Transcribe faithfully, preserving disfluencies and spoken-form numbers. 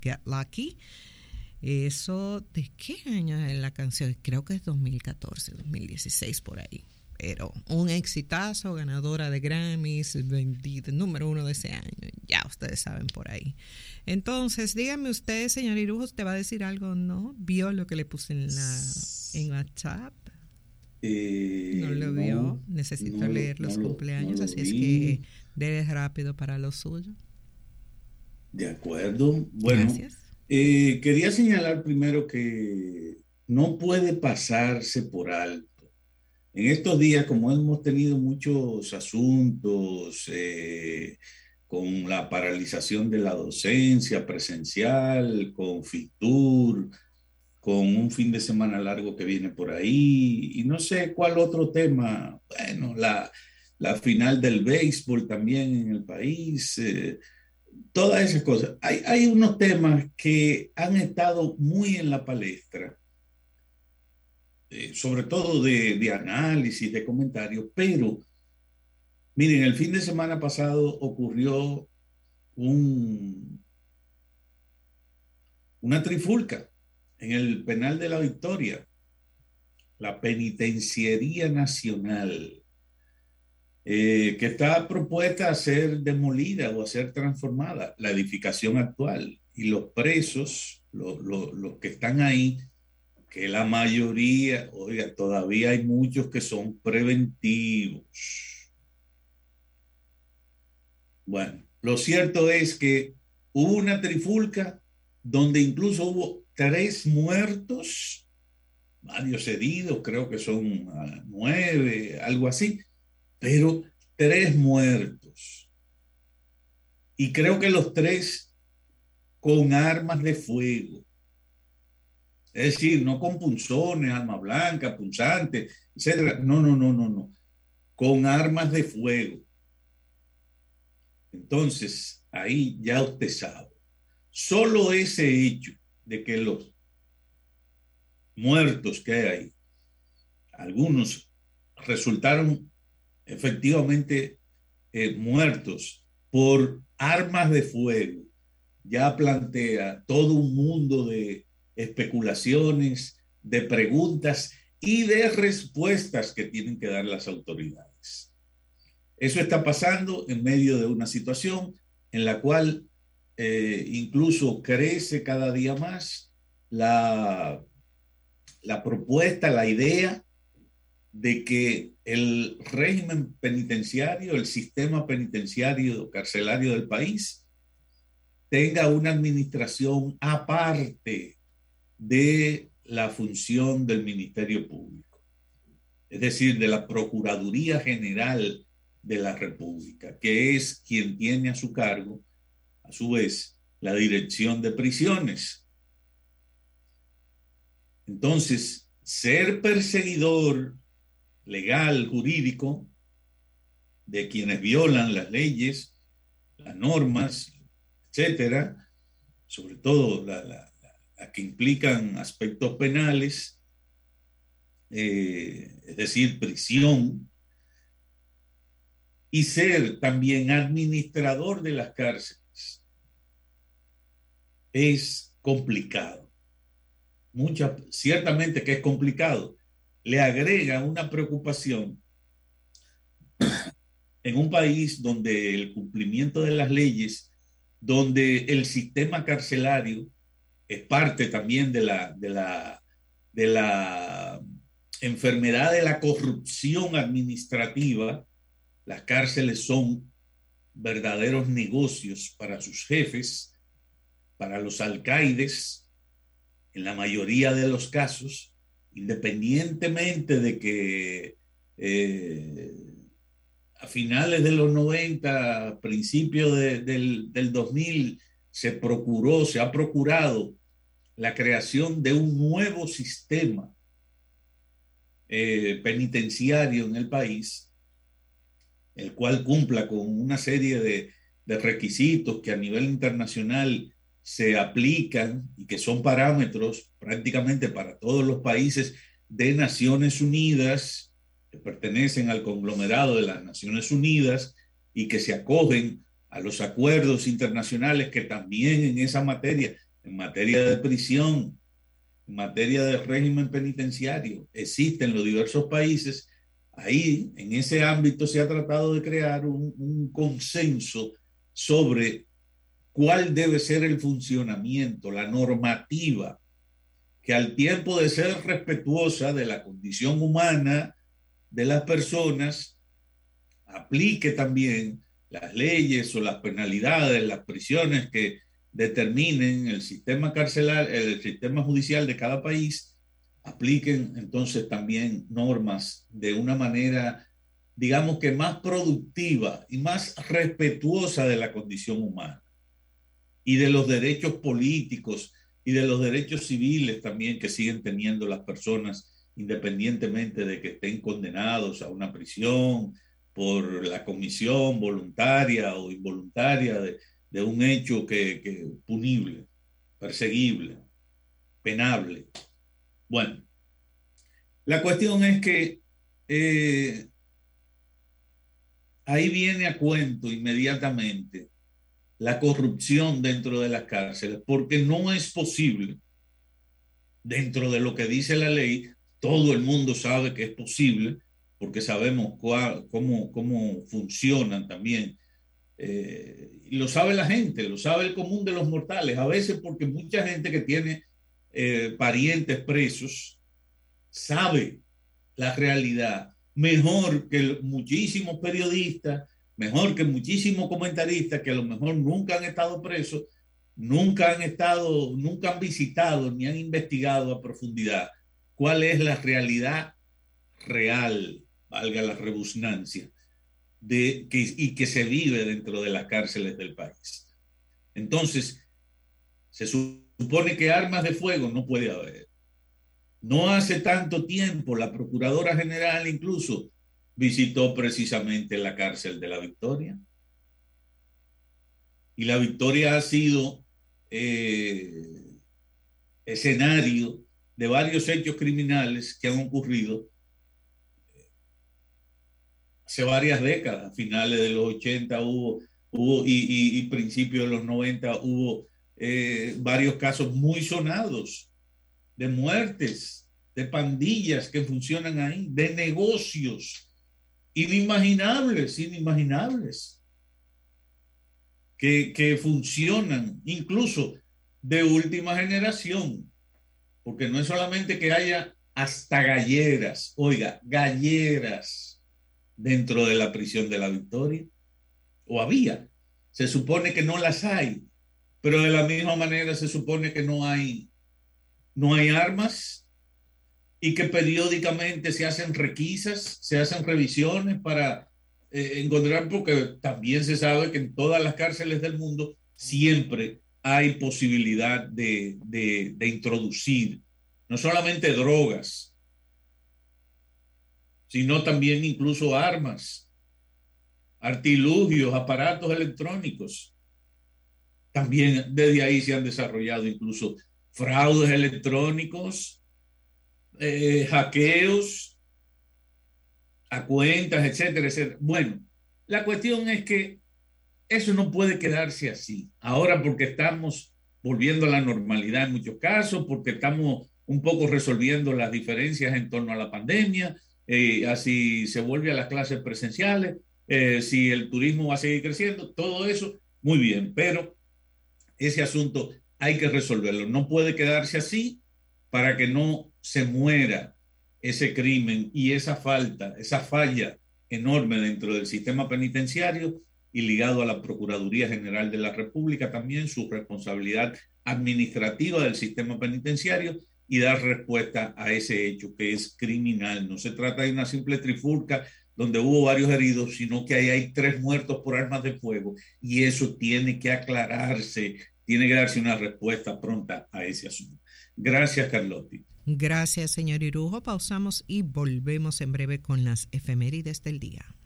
Get Lucky. Eso, ¿de qué año es la canción? Creo que es dos mil catorce, dos mil dieciséis por ahí. Pero un exitazo, ganadora de Grammys, vendida, número uno de ese año. Ya ustedes saben por ahí. Entonces, dígame usted, señor Irujo, ¿usted va a decir algo? ¿No? ¿Vio lo que le puse en la en WhatsApp? Eh, ¿No lo no, vio? Necesito no lo, leer no los lo, no cumpleaños, lo así es que vi. debe rápido para lo suyo. De acuerdo. Bueno, Gracias. eh, quería señalar primero que no puede pasarse por alto. En estos días, como hemos tenido muchos asuntos eh, con la paralización de la docencia presencial, con FITUR, con un fin de semana largo que viene por ahí, y no sé cuál otro tema, bueno, la, la final del béisbol también en el país, eh, todas esas cosas. Hay, hay unos temas que han estado muy en la palestra, eh, sobre todo de, de análisis, de comentarios, pero miren, el fin de semana pasado ocurrió un, una trifulca en el penal de la Victoria, la Penitenciaría Nacional, eh, que está propuesta a ser demolida o a ser transformada, la edificación actual. Y los presos, los, los, los que están ahí, que la mayoría, oiga, todavía hay muchos que son preventivos. Bueno, lo cierto es que hubo una trifulca donde incluso hubo tres muertos, varios heridos, creo que son uh, nueve, algo así, pero tres muertos. Y creo que los tres con armas de fuego. Es decir, no con punzones, arma blanca, punzante, etcétera. No, no, no, no, no. Con armas de fuego. Entonces, ahí ya usted sabe. Solo ese hecho de que los muertos que hay ahí, algunos resultaron efectivamente eh, muertos por armas de fuego, ya plantea todo un mundo de especulaciones, de preguntas y de respuestas que tienen que dar las autoridades. Eso está pasando en medio de una situación en la cual eh, incluso crece cada día más la, la propuesta, la idea de que el régimen penitenciario, el sistema penitenciario carcelario del país, tenga una administración aparte de la función del Ministerio Público, es decir, de la Procuraduría General de la República, que es quien tiene a su cargo, a su vez, la dirección de prisiones. Entonces, ser perseguidor legal, jurídico, de quienes violan las leyes, las normas, etcétera, sobre todo la, la, la, la que implican aspectos penales, eh, es decir, prisión, y ser también administrador de las cárceles es complicado. Mucha, ciertamente que es complicado. Le agrega una preocupación en un país donde el cumplimiento de las leyes, donde el sistema carcelario es parte también de la, de la, de la enfermedad de la corrupción administrativa. Las cárceles son verdaderos negocios para sus jefes, para los alcaides, en la mayoría de los casos, independientemente de que eh, a finales de los noventa, principios de, del, del dos mil, se procuró, se ha procurado la creación de un nuevo sistema eh, penitenciario en el país, el cual cumpla con una serie de, de requisitos que a nivel internacional se aplican y que son parámetros prácticamente para todos los países de Naciones Unidas, que pertenecen al conglomerado de las Naciones Unidas y que se acogen a los acuerdos internacionales que también en esa materia en materia de prisión, en materia de régimen penitenciario, existe en los diversos países. Ahí, en ese ámbito, se ha tratado de crear un, un consenso sobre cuál debe ser el funcionamiento, la normativa, que al tiempo de ser respetuosa de la condición humana de las personas, aplique también las leyes o las penalidades, las prisiones que determinen el sistema carcelar, el sistema judicial de cada país, apliquen entonces también normas de una manera, digamos que más productiva y más respetuosa de la condición humana y de los derechos políticos y de los derechos civiles también que siguen teniendo las personas, independientemente de que estén condenados a una prisión por la comisión voluntaria o involuntaria de, de un hecho que, que punible, perseguible, penable. Bueno, la cuestión es que eh, ahí viene a cuento inmediatamente la corrupción dentro de las cárceles, porque no es posible, dentro de lo que dice la ley, todo el mundo sabe que es posible, porque sabemos cuál, cómo, cómo funcionan también. Eh, y lo sabe la gente, lo sabe el común de los mortales, a veces porque mucha gente que tiene eh, parientes presos sabe la realidad mejor que muchísimos periodistas, mejor que muchísimos comentaristas que a lo mejor nunca han estado presos, nunca han estado, nunca han visitado ni han investigado a profundidad cuál es la realidad real, valga la redundancia, de que, y que se vive dentro de las cárceles del país. Entonces, se supone que armas de fuego no puede haber. No hace tanto tiempo la Procuradora General incluso visitó precisamente la cárcel de La Victoria. Y La Victoria ha sido eh, escenario de varios hechos criminales que han ocurrido hace varias décadas. A finales de los ochenta hubo, hubo y, y, y principios de los noventa hubo eh, varios casos muy sonados de muertes, de pandillas que funcionan ahí, de negocios inimaginables, inimaginables, que, que funcionan incluso de última generación, porque no es solamente que haya hasta galleras, oiga, galleras dentro de la prisión de La Victoria, o había, se supone que no las hay, pero de la misma manera se supone que no hay, no hay armas, y que periódicamente se hacen requisas, se hacen revisiones para eh, encontrar, porque también se sabe que en todas las cárceles del mundo siempre hay posibilidad de, de, de introducir no solamente drogas, sino también incluso armas, artilugios, aparatos electrónicos. También desde ahí se han desarrollado incluso fraudes electrónicos, Eh, hackeos a cuentas, etcétera, etcétera. Bueno, la cuestión es que eso no puede quedarse así. Ahora porque estamos volviendo a la normalidad en muchos casos, porque estamos un poco resolviendo las diferencias en torno a la pandemia, eh, así se vuelve a las clases presenciales, eh, si el turismo va a seguir creciendo, todo eso, muy bien, pero ese asunto hay que resolverlo. No puede quedarse así para que no se muera ese crimen y esa falta, esa falla enorme dentro del sistema penitenciario y ligado a la Procuraduría General de la República también, su responsabilidad administrativa del sistema penitenciario y dar respuesta a ese hecho que es criminal. No se trata de una simple trifulca donde hubo varios heridos, sino que ahí hay tres muertos por armas de fuego y eso tiene que aclararse, tiene que darse una respuesta pronta a ese asunto. Gracias, Carlotti. Gracias, señor Irujo. Pausamos y volvemos en breve con las efemérides del día.